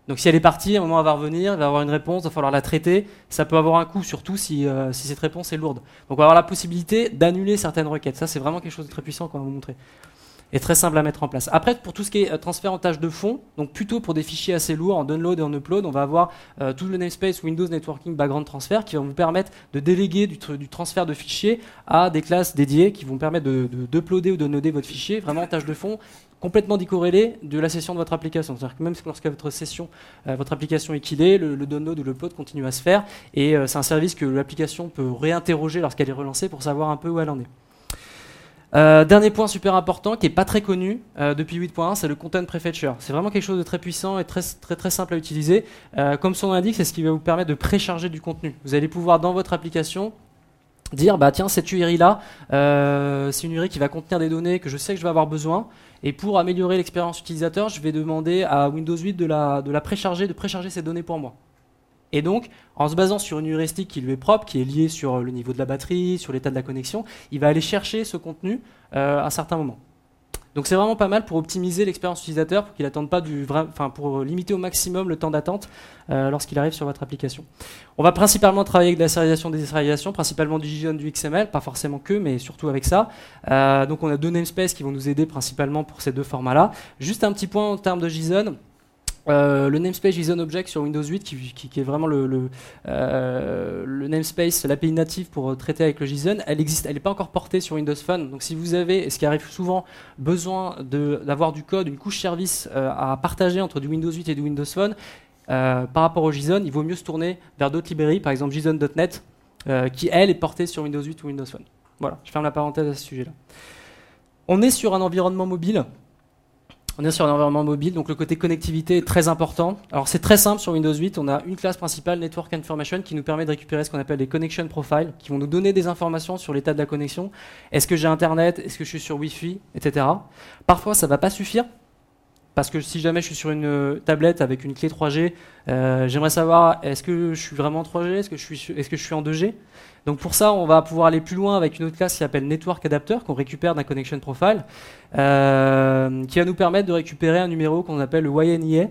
Donc si elle est partie, à un moment elle va revenir, il va avoir une réponse, il va falloir la traiter. Ça peut avoir un coût, surtout si cette réponse est lourde. Donc on va avoir la possibilité d'annuler certaines requêtes. Ça, c'est vraiment quelque chose de très puissant qu'on va vous montrer. Et très simple à mettre en place. Après, pour tout ce qui est transfert en tâche de fond, donc plutôt pour des fichiers assez lourds, en download et en upload, on va avoir tout le namespace Windows Networking Background Transfer qui va vous permettre de déléguer du transfert de fichiers à des classes dédiées qui vont permettre d'uploader ou de noder votre fichier, vraiment en tâche de fond, complètement décorrélé de la session de votre application. C'est-à-dire que même lorsque votre application est killée, le download ou l'upload continue à se faire, et c'est un service que l'application peut réinterroger lorsqu'elle est relancée pour savoir un peu où elle en est. Dernier point super important qui n'est pas très connu depuis 8.1, c'est le Content Prefetcher. C'est vraiment quelque chose de très puissant et très simple à utiliser. Comme son nom l'indique, c'est ce qui va vous permettre de précharger du contenu. Vous allez pouvoir dans votre application dire bah tiens, cette URI là, c'est une URI qui va contenir des données que je sais que je vais avoir besoin, et pour améliorer l'expérience utilisateur, je vais demander à Windows 8 de précharger ces données pour moi. Et donc, en se basant sur une heuristique qui lui est propre, qui est liée sur le niveau de la batterie, sur l'état de la connexion, il va aller chercher ce contenu à un certain moment. Donc c'est vraiment pas mal pour optimiser l'expérience utilisateur, pour qu'il n'attende pas pour limiter au maximum le temps d'attente lorsqu'il arrive sur votre application. On va principalement travailler avec de la sérialisation, des désérialisations, principalement du JSON, du XML, pas forcément que, mais surtout avec ça. Donc on a deux namespaces qui vont nous aider principalement pour ces deux formats-là. Juste un petit point en termes de JSON. Le namespace JSON Object sur Windows 8 qui est vraiment le namespace, l'API native pour traiter avec le JSON, elle existe, elle n'est pas encore portée sur Windows Phone. Donc si vous avez, ce qui arrive souvent, besoin d'avoir du code, une couche service à partager entre du Windows 8 et du Windows Phone, par rapport au JSON, il vaut mieux se tourner vers d'autres librairies, par exemple JSON.NET, qui elle est portée sur Windows 8 ou Windows Phone. Voilà, je ferme la parenthèse à ce sujet-là. On est sur un environnement mobile. Donc le côté connectivité est très important. Alors c'est très simple sur Windows 8, on a une classe principale, Network Information, qui nous permet de récupérer ce qu'on appelle des Connection Profiles, qui vont nous donner des informations sur l'état de la connexion. Est-ce que j'ai Internet, est-ce que je suis sur Wi-Fi, etc. Parfois ça ne va pas suffire, parce que si jamais je suis sur une tablette avec une clé 3G, j'aimerais savoir est-ce que je suis vraiment en 3G, est-ce que je suis en 2G. Donc pour ça, on va pouvoir aller plus loin avec une autre classe qui s'appelle Network Adapter, qu'on récupère d'un Connection Profile, qui va nous permettre de récupérer un numéro qu'on appelle le YNIA.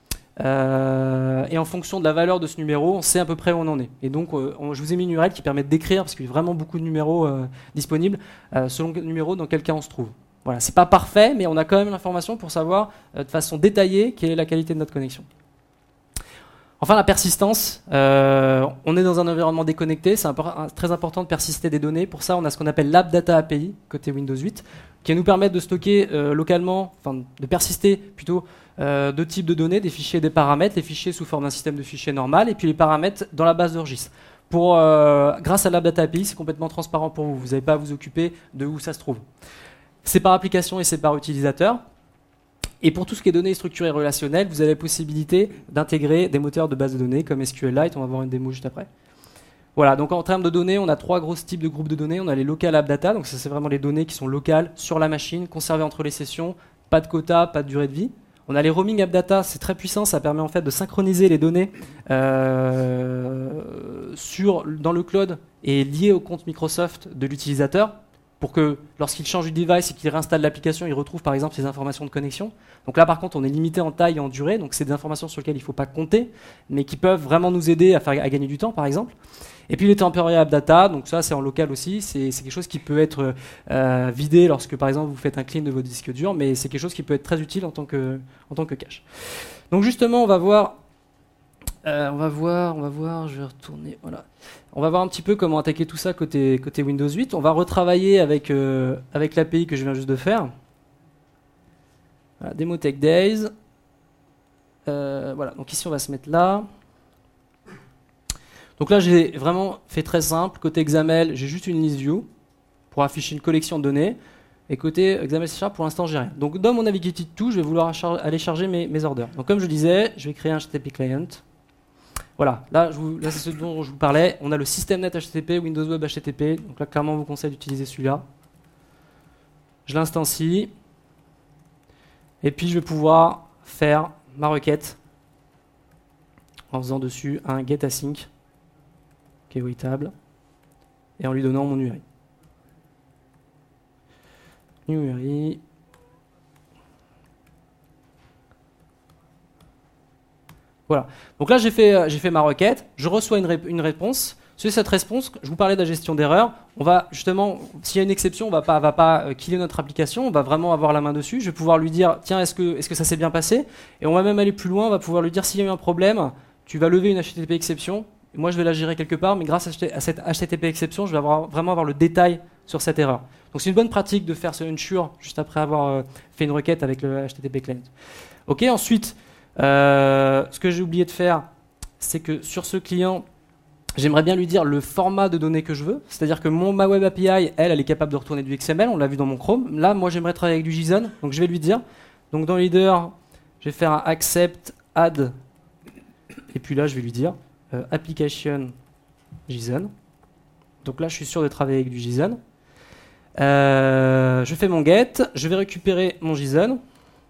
Et en fonction de la valeur de ce numéro, on sait à peu près où on en est. Et donc, je vous ai mis une URL qui permet de décrire, parce qu'il y a vraiment beaucoup de numéros disponibles, selon le numéro dans quel cas on se trouve. Voilà, c'est pas parfait, mais on a quand même l'information pour savoir de façon détaillée quelle est la qualité de notre connexion. Enfin, la persistance. On est dans un environnement déconnecté, c'est très important de persister des données. Pour ça, on a ce qu'on appelle l'App Data API, côté Windows 8, qui va nous permettre de stocker localement, enfin de persister plutôt deux types de données, des fichiers et des paramètres, les fichiers sous forme d'un système de fichiers normal, et puis les paramètres dans la base de registre. Grâce à l'App Data API, c'est complètement transparent pour vous. Vous n'avez pas à vous occuper de où ça se trouve. C'est par application et c'est par utilisateur. Et pour tout ce qui est données structurées relationnelles, vous avez la possibilité d'intégrer des moteurs de base de données comme SQLite. On va voir une démo juste après. Voilà, donc en termes de données, on a trois gros types de groupes de données. On a les local app data, donc ça c'est vraiment les données qui sont locales sur la machine, conservées entre les sessions, pas de quota, pas de durée de vie. On a les roaming app data, c'est très puissant, ça permet en fait de synchroniser les données dans le cloud et liées au compte Microsoft de l'utilisateur, pour que lorsqu'il change du device et qu'il réinstalle l'application, il retrouve par exemple ses informations de connexion. Donc là par contre on est limité en taille et en durée, donc c'est des informations sur lesquelles il ne faut pas compter, mais qui peuvent vraiment nous aider à gagner du temps par exemple. Et puis les temporary app data, donc ça c'est en local aussi, c'est quelque chose qui peut être vidé lorsque par exemple vous faites un clean de votre disque dur, mais c'est quelque chose qui peut être très utile en tant que cache. Donc justement on va voir, je vais retourner, voilà. On va voir un petit peu comment attaquer tout ça côté Windows 8. On va retravailler avec l'API que je viens juste de faire. Voilà, Demo Tech Days. Voilà, donc ici on va se mettre là. Donc là j'ai vraiment fait très simple. Côté XAML, j'ai juste une list view pour afficher une collection de données. Et côté XAML C#, pour l'instant j'ai rien. Donc dans mon Navigated To, je vais vouloir aller charger mes orders. Donc comme je disais, je vais créer un HTTP client. Voilà, là c'est ce dont je vous parlais. On a le systemnet HTTP, Windows Web HTTP. Donc là, clairement, on vous conseille d'utiliser celui-là. Je l'instancie. Et puis, je vais pouvoir faire ma requête en faisant dessus un getAsync qui est writable et en lui donnant mon URI. New URI. Voilà. Donc là, j'ai fait ma requête, je reçois une réponse. Sur cette réponse, je vous parlais de la gestion d'erreurs. On va justement, s'il y a une exception, on va pas killer notre application, on va vraiment avoir la main dessus. Je vais pouvoir lui dire, tiens, est-ce que ça s'est bien passé? Et on va même aller plus loin, on va pouvoir lui dire, s'il y a eu un problème, tu vas lever une HTTP exception. Et moi, je vais la gérer quelque part, mais grâce à cette HTTP exception, je vais vraiment avoir le détail sur cette erreur. Donc c'est une bonne pratique de faire ce ensure juste après avoir fait une requête avec le HTTP client. Ok, ensuite, ce que j'ai oublié de faire, c'est que sur ce client, j'aimerais bien lui dire le format de données que je veux. C'est-à-dire que ma Web API, elle est capable de retourner du XML, on l'a vu dans mon Chrome. Là, moi, j'aimerais travailler avec du JSON, donc je vais lui dire. Donc dans leader, je vais faire un accept add, et puis là, je vais lui dire application JSON. Donc là, je suis sûr de travailler avec du JSON. Je fais mon get, je vais récupérer mon JSON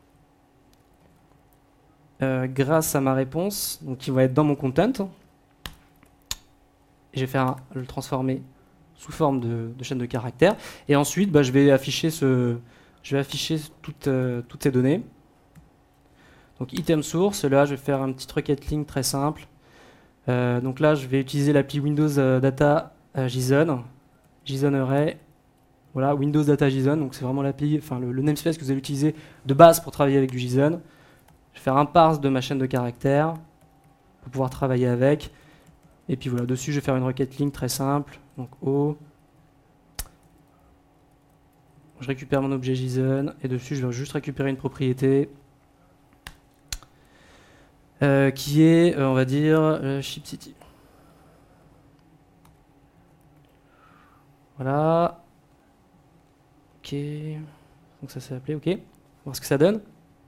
grâce à ma réponse, donc qui va être dans mon content. Et je vais le transformer sous forme de chaîne de caractères. Et ensuite, je vais afficher toutes ces données. Donc item source, là je vais faire une petite requête link très simple. Donc là, je vais utiliser l'appli Windows Data JSON, JSON Array. Voilà, Windows Data JSON, donc c'est vraiment l'appli, enfin le namespace que vous allez utiliser de base pour travailler avec du JSON. Je vais faire un parse de ma chaîne de caractères pour pouvoir travailler avec. Et puis voilà, dessus, je vais faire une requête link très simple. Donc O. Je récupère mon objet JSON et dessus, je vais juste récupérer une propriété qui est, on va dire, ShipCity. Voilà. Ok. Donc ça s'est appelé, ok. On va voir ce que ça donne.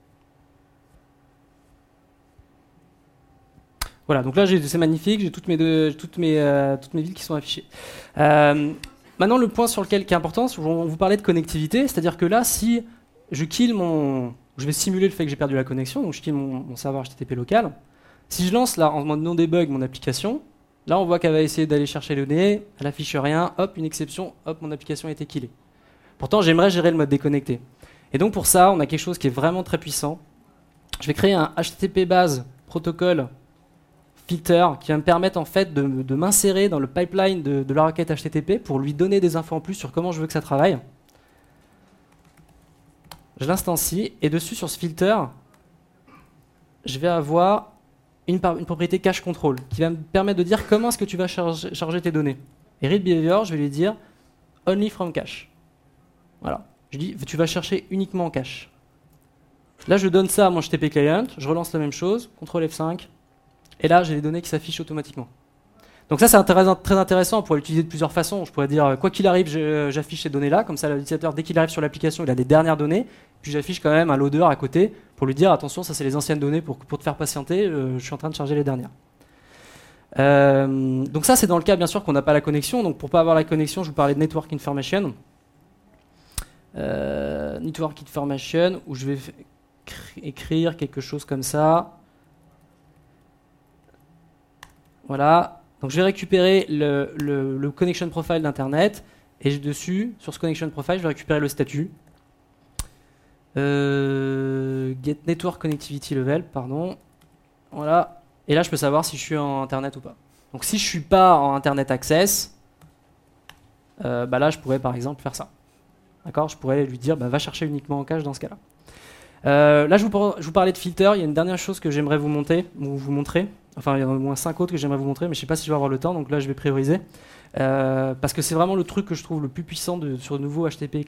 Voilà, donc là c'est magnifique, j'ai toutes mes villes qui sont affichées. Maintenant, le point sur lequel qui est important, on vous parlait de connectivité, c'est-à-dire que là, si je kill je vais simuler le fait que j'ai perdu la connexion, donc je kill mon serveur HTTP local. Si je lance là en mode non debug mon application, là on voit qu'elle va essayer d'aller chercher les données, elle affiche rien, hop, une exception, hop, mon application a été killée. Pourtant, j'aimerais gérer le mode déconnecté. Et donc pour ça, on a quelque chose qui est vraiment très puissant. Je vais créer un HTTP base protocole filter qui va me permettre en fait de m'insérer dans le pipeline de la requête HTTP pour lui donner des infos en plus sur comment je veux que ça travaille. Je l'instancie et dessus sur ce filter, je vais avoir une propriété cache control qui va me permettre de dire comment est-ce que tu vas charger tes données. Et read behavior, je vais lui dire only from cache. Voilà. Je dis tu vas chercher uniquement en cache. Là, je donne ça à mon HTTP client, je relance la même chose, CTRL F5. Et là, j'ai les données qui s'affichent automatiquement. Donc ça, c'est très intéressant. On pourrait l'utiliser de plusieurs façons. Je pourrais dire, quoi qu'il arrive, j'affiche ces données-là. Comme ça, l'utilisateur, dès qu'il arrive sur l'application, il a des dernières données. Puis j'affiche quand même un loader à côté pour lui dire, attention, ça c'est les anciennes données pour te faire patienter. Je suis en train de charger les dernières. Donc ça, c'est dans le cas, bien sûr, qu'on n'a pas la connexion. Donc pour pas avoir la connexion, je vous parlais de Network Information. Network Information, où je vais écrire quelque chose comme ça. Voilà, donc je vais récupérer le connection profile d'Internet et dessus, sur ce connection profile, je vais récupérer le statut. Get network connectivity level, pardon. Voilà, et là je peux savoir si je suis en Internet ou pas. Donc si je suis pas en Internet access, là je pourrais par exemple faire ça. D'accord, je pourrais lui dire va chercher uniquement en cache dans ce cas-là. Là je vous parlais de filter, il y a une dernière chose que j'aimerais vous montrer. Enfin, il y en a au moins 5 autres que j'aimerais vous montrer, mais je ne sais pas si je vais avoir le temps, donc là je vais prioriser. Parce que c'est vraiment le truc que je trouve le plus puissant sur ce nouveau HTTP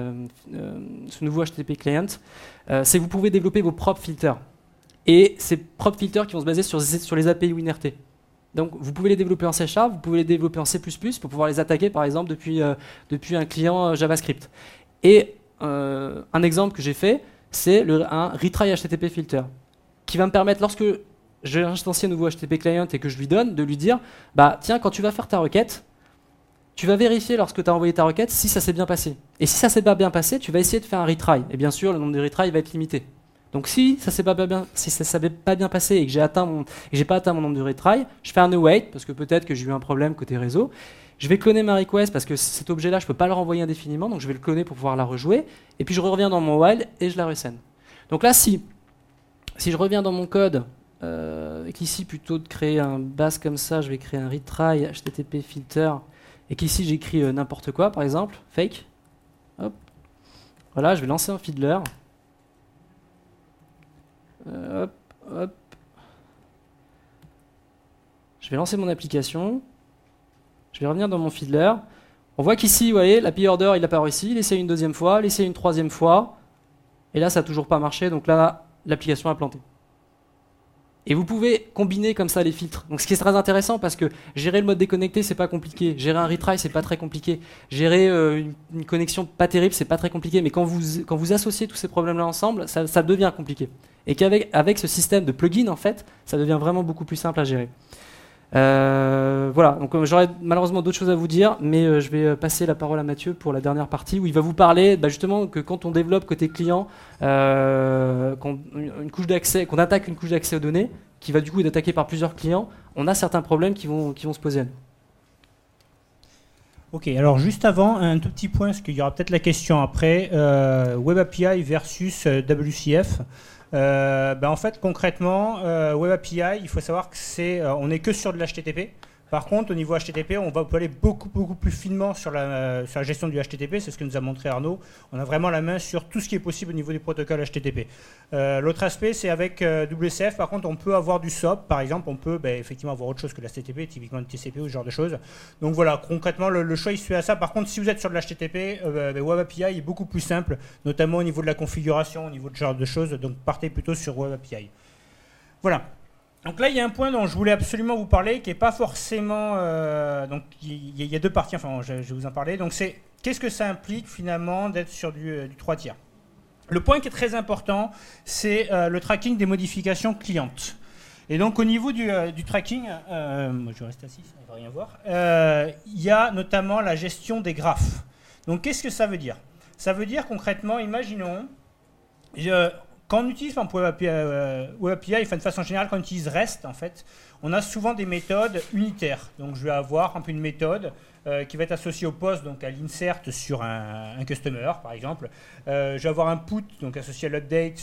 client, c'est que vous pouvez développer vos propres filters. Et ces propres filters qui vont se baser sur les API WinRT. Donc vous pouvez les développer en C#, vous pouvez les développer en C++ pour pouvoir les attaquer par exemple depuis un client JavaScript. Et un exemple que j'ai fait, c'est un retry HTTP filter, qui va me permettre, lorsque je vais instancier un nouveau HTTP client et que je lui donne, de lui dire, tiens, quand tu vas faire ta requête, tu vas vérifier lorsque tu as envoyé ta requête si ça s'est bien passé. Et si ça s'est pas bien passé, tu vas essayer de faire un retry. Et bien sûr, le nombre de retry va être limité. Donc si ça s'est pas bien passé et que j'ai pas atteint mon nombre de retry, je fais un await parce que peut-être que j'ai eu un problème côté réseau. Je vais cloner ma request parce que cet objet-là, je peux pas le renvoyer indéfiniment, donc je vais le cloner pour pouvoir la rejouer. Et puis je reviens dans mon while et je la resend. Donc là, si je reviens dans mon code, qu'ici, plutôt de créer un base comme ça, je vais créer un retry HTTP filter, et qu'ici, j'écris n'importe quoi, par exemple, fake. Hop. Voilà, je vais lancer un fiddler. Hop, hop. Je vais lancer mon application. Je vais revenir dans mon fiddler. On voit qu'ici, vous voyez, l'API order, il apparaît ici. Il essaie une deuxième fois, il essaie une troisième fois. Et là, ça n'a toujours pas marché. Donc là, l'application a planté. Et vous pouvez combiner comme ça les filtres. Donc ce qui est très intéressant parce que gérer le mode déconnecté, c'est pas compliqué. Gérer un retry, c'est pas très compliqué. Gérer une connexion pas terrible, c'est pas très compliqué. Mais quand vous associez tous ces problèmes-là ensemble, ça devient compliqué. Et qu'avec ce système de plugin, en fait, ça devient vraiment beaucoup plus simple à gérer. Voilà, donc j'aurais malheureusement d'autres choses à vous dire, mais je vais passer la parole à Mathieu pour la dernière partie où il va vous parler justement que quand on développe côté client, qu'on attaque une couche d'accès aux données, qui va du coup être attaquée par plusieurs clients, on a certains problèmes qui vont se poser à nous. Ok, alors juste avant, un tout petit point, parce qu'il y aura peut-être la question après, Web API versus WCF. En fait, concrètement, Web API, il faut savoir que on n'est que sur de l'HTTP. Par contre, au niveau HTTP, on peut aller beaucoup plus finement sur la gestion du HTTP. C'est ce que nous a montré Arnaud. On a vraiment la main sur tout ce qui est possible au niveau du protocole HTTP. L'autre aspect, c'est avec WCF. Par contre, on peut avoir du SOAP. Par exemple, on peut effectivement avoir autre chose que l'HTTP, typiquement le TCP ou ce genre de choses. Donc voilà, concrètement, le choix, il se fait à ça. Par contre, si vous êtes sur de l'HTTP, Web API est beaucoup plus simple, notamment au niveau de la configuration, au niveau de ce genre de choses. Donc partez plutôt sur Web API. Voilà. Donc là, il y a un point dont je voulais absolument vous parler, qui n'est pas forcément... donc il y a deux parties, enfin je vais vous en parler. Donc c'est qu'est-ce que ça implique finalement d'être sur du 3 tiers. Le point qui est très important, c'est le tracking des modifications clientes. Et donc au niveau du tracking, moi je vais rester assis, on ne va rien voir, il y a notamment la gestion des graphes. Donc qu'est-ce que ça veut dire? Ça veut dire concrètement, imaginons... Quand on utilise Web API, enfin, de façon générale, quand on utilise REST, en fait, on a souvent des méthodes unitaires. Donc, je vais avoir un peu une méthode qui va être associée au post, donc à l'insert sur un customer, par exemple. Je vais avoir un put, donc associé à l'update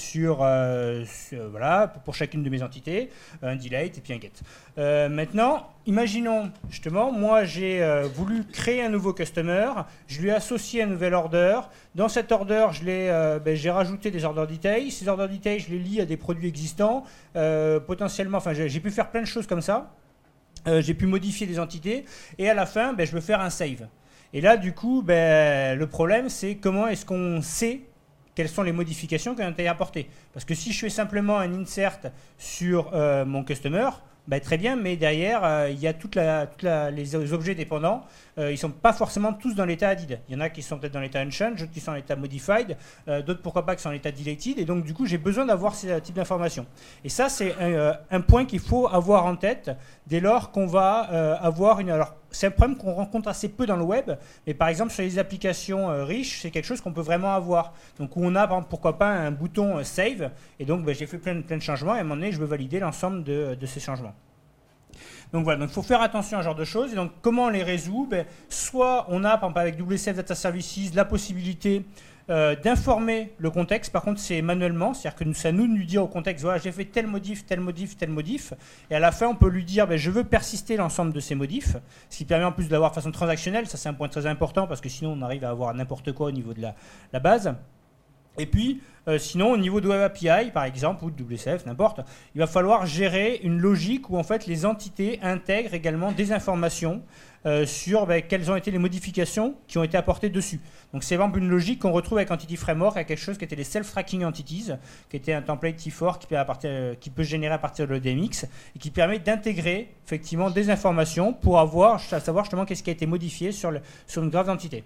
voilà, pour chacune de mes entités, un delete et puis un get. Maintenant, imaginons, justement, moi, j'ai voulu créer un nouveau customer, je lui ai associé un nouvel order. Dans cet order, j'ai rajouté des order details. Ces order details, je les lie à des produits existants. Potentiellement, enfin, j'ai pu faire plein de choses comme ça. J'ai pu modifier des entités. Et à la fin, je veux faire un save. Et là, du coup, le problème, c'est comment est-ce qu'on sait quelles sont les modifications qui ont été apportées. Parce que si je fais simplement un insert sur mon customer, très bien, mais derrière, il y a les objets dépendants. Ils ne sont pas forcément tous dans l'état added. Il y en a qui sont peut-être dans l'état unchanged, d'autres qui sont dans l'état modified, d'autres pourquoi pas qui sont dans l'état deleted. Et donc, du coup, j'ai besoin d'avoir ces types d'informations. Et ça, c'est un point qu'il faut avoir en tête dès lors qu'on va avoir une... Alors, c'est un problème qu'on rencontre assez peu dans le web, mais par exemple, sur les applications riches, c'est quelque chose qu'on peut vraiment avoir. Donc, où on a, par exemple, pourquoi pas, un bouton Save. Et donc, j'ai fait plein de changements. Et à un moment donné, je veux valider l'ensemble de ces changements. Donc voilà, il faut faire attention à ce genre de choses. Et donc comment on les résout? Soit on a, par exemple avec WCF Data Services, la possibilité d'informer le contexte. Par contre, c'est manuellement, c'est-à-dire que c'est à nous de lui dire au contexte, voilà, j'ai fait tel modif, tel modif, tel modif. Et à la fin, on peut lui dire, je veux persister l'ensemble de ces modifs, ce qui permet en plus d'avoir de façon transactionnelle. Ça, c'est un point très important parce que sinon, on arrive à avoir n'importe quoi au niveau de la base. Et puis, sinon, au niveau de Web API, par exemple, ou de WCF, n'importe, il va falloir gérer une logique où en fait les entités intègrent également des informations sur quelles ont été les modifications qui ont été apportées dessus. Donc c'est vraiment une logique qu'on retrouve avec Entity Framework, avec quelque chose qui était les Self-Tracking Entities, qui était un template T4 qui peut générer à partir de l'EDMX et qui permet d'intégrer effectivement des informations pour savoir justement qu'est-ce qui a été modifié sur une graphe d'entité.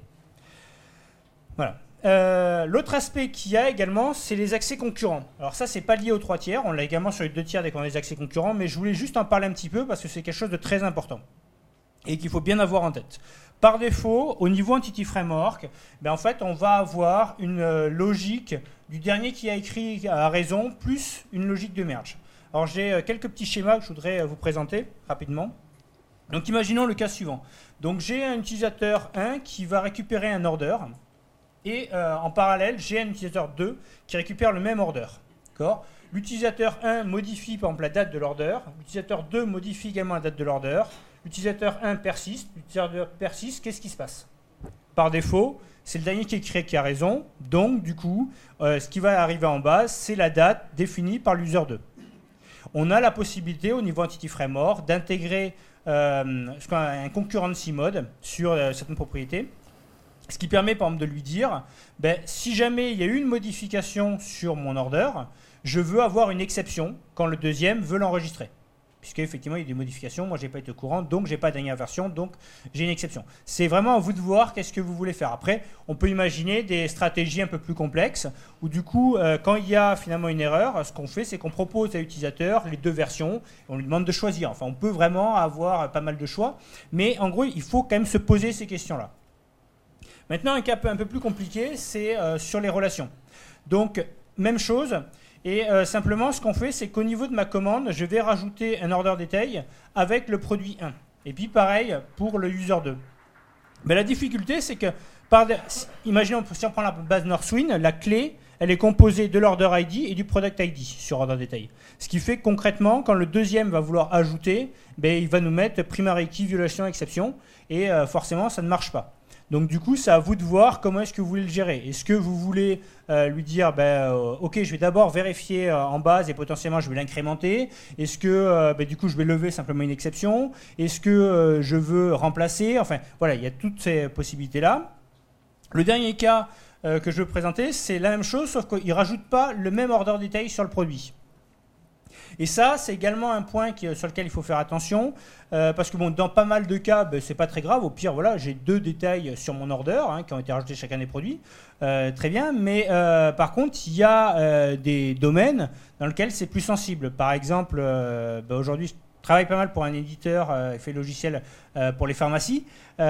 Voilà. L'autre aspect qu'il y a également, c'est les accès concurrents. Alors ça, c'est pas lié aux 3 tiers, on l'a également sur les 2 tiers dès qu'on a des accès concurrents, mais je voulais juste en parler un petit peu parce que c'est quelque chose de très important et qu'il faut bien avoir en tête. Par défaut, au niveau Entity Framework, en fait, on va avoir une logique du dernier qui a écrit à raison, plus une logique de merge. Alors j'ai quelques petits schémas que je voudrais vous présenter rapidement. Donc imaginons le cas suivant. Donc j'ai un utilisateur 1 qui va récupérer un order, et en parallèle, j'ai un utilisateur 2 qui récupère le même order. L'utilisateur 1 modifie par exemple la date de l'order, l'utilisateur 2 modifie également la date de l'order, l'utilisateur 1 persiste, l'utilisateur persiste, qu'est-ce qui se passe? Par défaut, c'est le dernier qui est créé qui a raison, donc du coup, ce qui va arriver en base, c'est la date définie par l'user 2. On a la possibilité au niveau Entity Framework d'intégrer un concurrency mode sur certaines propriétés, ce qui permet par exemple de lui dire, si jamais il y a eu une modification sur mon order, je veux avoir une exception quand le deuxième veut l'enregistrer. Puisqu'effectivement, il y a des modifications, moi, je n'ai pas été au courant, donc je n'ai pas de dernière version, donc j'ai une exception. C'est vraiment à vous de voir qu'est-ce que vous voulez faire. Après, on peut imaginer des stratégies un peu plus complexes, où du coup, quand il y a finalement une erreur, ce qu'on fait, c'est qu'on propose à l'utilisateur les deux versions, et on lui demande de choisir. Enfin, on peut vraiment avoir pas mal de choix, mais en gros, il faut quand même se poser ces questions-là. Maintenant, un cas un peu plus compliqué, c'est sur les relations. Donc, même chose. Et simplement, ce qu'on fait, c'est qu'au niveau de ma commande, je vais rajouter un order détail avec le produit 1. Et puis pareil pour le user 2. Mais la difficulté, c'est que, imaginons, si on prend la base Northwind, la clé, elle est composée de l'order ID et du product ID sur order détail. Ce qui fait que concrètement, quand le deuxième va vouloir ajouter, il va nous mettre primary key, violation, exception. Et forcément, ça ne marche pas. Donc du coup, c'est à vous de voir comment est-ce que vous voulez le gérer. Est-ce que vous voulez lui dire, ok, je vais d'abord vérifier en base et potentiellement je vais l'incrémenter. Est-ce que du coup je vais lever simplement une exception? Est-ce que je veux remplacer? Enfin, voilà, il y a toutes ces possibilités-là. Le dernier cas que je veux présenter, c'est la même chose, sauf qu'il ne rajoute pas le même order détail sur le produit. Et ça, c'est également un point sur lequel il faut faire attention, parce que dans pas mal de cas, c'est pas très grave. Au pire, voilà, j'ai 2 détails sur mon order qui ont été rajoutés chacun des produits, très bien. Mais par contre, il y a des domaines dans lesquels c'est plus sensible. Par exemple, aujourd'hui, je travaille pas mal pour un éditeur, fait logiciel pour les pharmacies. Il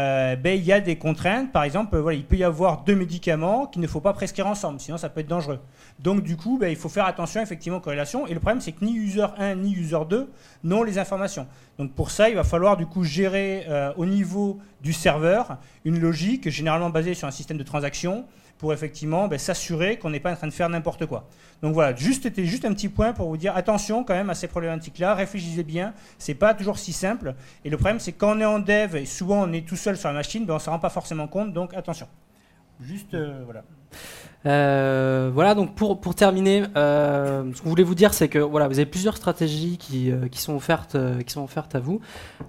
y a des contraintes. Par exemple, il peut y avoir 2 médicaments qu'il ne faut pas prescrire ensemble, sinon ça peut être dangereux. Donc du coup, il faut faire attention effectivement aux corrélations. Et le problème, c'est que ni user 1 ni user 2 n'ont les informations. Donc pour ça, il va falloir du coup gérer au niveau du serveur une logique généralement basée sur un système de transactions pour effectivement s'assurer qu'on n'est pas en train de faire n'importe quoi. Donc voilà, c'était juste un petit point pour vous dire attention quand même à ces problématiques-là, réfléchissez bien, c'est pas toujours si simple. Et le problème, c'est que quand on est en dev et souvent on est tout seul sur la machine, on ne s'en rend pas forcément compte, donc attention. Juste, voilà. Voilà, donc pour terminer, ce qu'on voulait vous dire, c'est que voilà, vous avez plusieurs stratégies qui sont offertes à vous.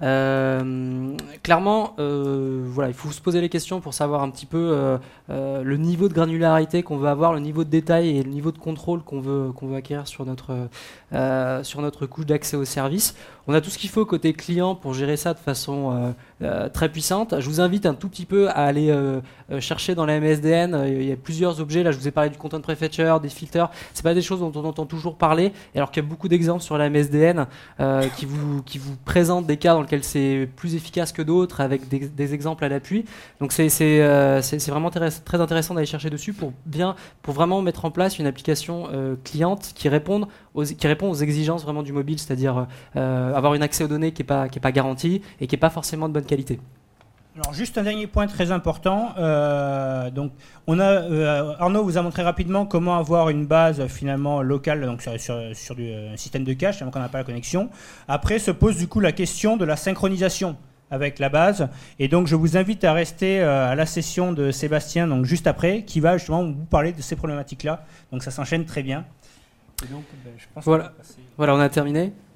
Clairement, voilà, il faut se poser les questions pour savoir un petit peu le niveau de granularité qu'on veut avoir, le niveau de détail et le niveau de contrôle qu'on veut acquérir sur notre couche d'accès au service. On a tout ce qu'il faut côté client pour gérer ça de façon très puissante. Je vous invite un tout petit peu à aller chercher dans la MSDN. Il y a plusieurs objets. Là, je vous ai parlé du content prefetcher, des filters. C'est pas des choses dont on entend toujours parler. Et alors qu'il y a beaucoup d'exemples sur la MSDN qui vous présentent des cas dans lesquels c'est plus efficace que d'autres, avec des exemples à l'appui. Donc c'est vraiment très intéressant d'aller chercher dessus pour vraiment mettre en place une application cliente qui répond aux exigences vraiment du mobile, c'est-à-dire avoir un accès aux données qui est pas garanti et qui est pas forcément de bonne qualité. Alors juste un dernier point très important. Donc Arnaud vous a montré rapidement comment avoir une base finalement locale, donc sur du système de cache, donc on n'a pas la connexion. Après se pose du coup la question de la synchronisation avec la base, et donc je vous invite à rester à la session de Sébastien, donc juste après, qui va justement vous parler de ces problématiques-là. Donc ça s'enchaîne très bien. Et donc, je pense voilà, on a terminé.